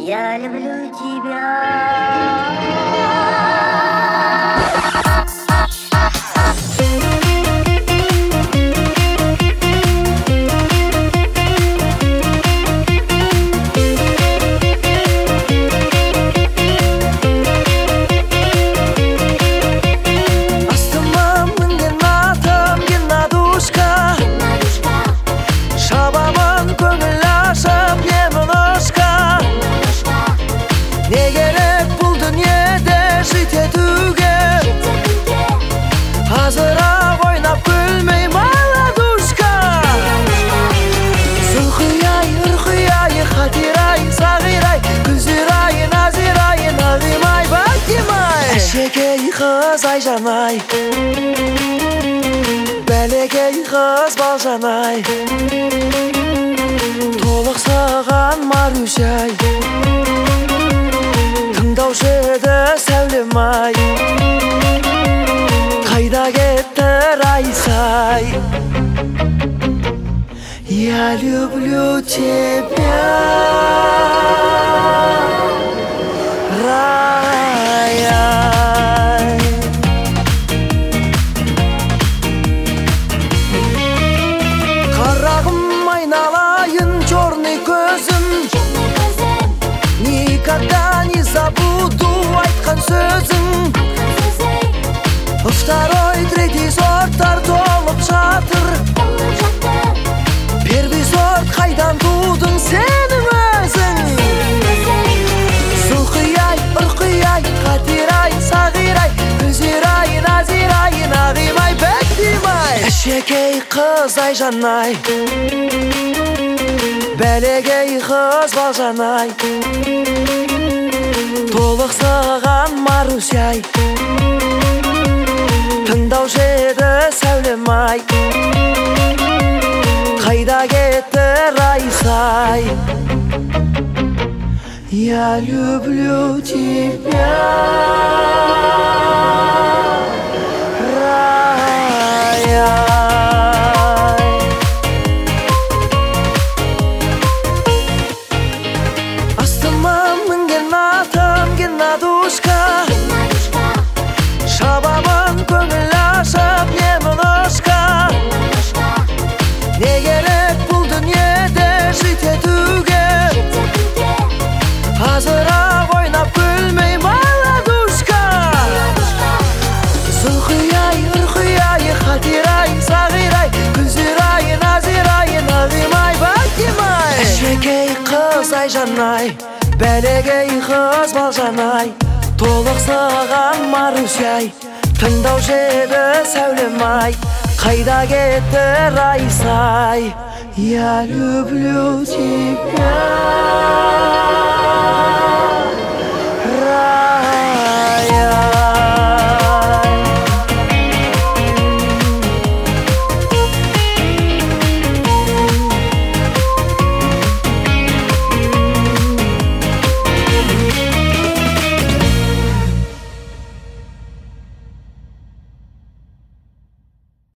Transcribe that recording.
Я люблю тебя. Ne gerek bu dünyada şiddetuge Hazıra oynap gülmeyim aladuşka Zulhıyay, ırhıyay, hatiray, sagiray Güziray, naziray, nağimay, bakimay Eşekey kız ayjanay Belekey kız baljanay Толық саған Марусяй Тыңдаушы еді сәулем-ай Қайда кетті Райсай Я люблю тебя Рай-ай Қарағым айналайын черный көзім Никогда не забуду айтқан сөзің Второй, третий сорттар толып жатыр Первый сорт қайдан тудың сенің өзің Зұлқияй, ұрқияй, қатирай, сағирай Күзирай, назирай, нағимай, бәктимай Әшекей қыз айжанай Бәлегей қыз балжанай Толық саған Марусяй Тыңдаушы еді сәулем-ай Қайда кетті Райсай Я люблю тебя Рай-ай Шабамын көңіл ашып немножко Не керек бұл дүниеде житетуге Азырақ ойнап күлмейм аладушка Зұлқияй, ұрқияй, хатирай, сағирай Күзирай, назирай, нағимай, бәктимай Әшекей қыз айжанай Бәлегей қыз балжанай Толық саған Марусяй Тыңдаушы еді сәулем-ай Қайда кетті Райсай Я люблю тебя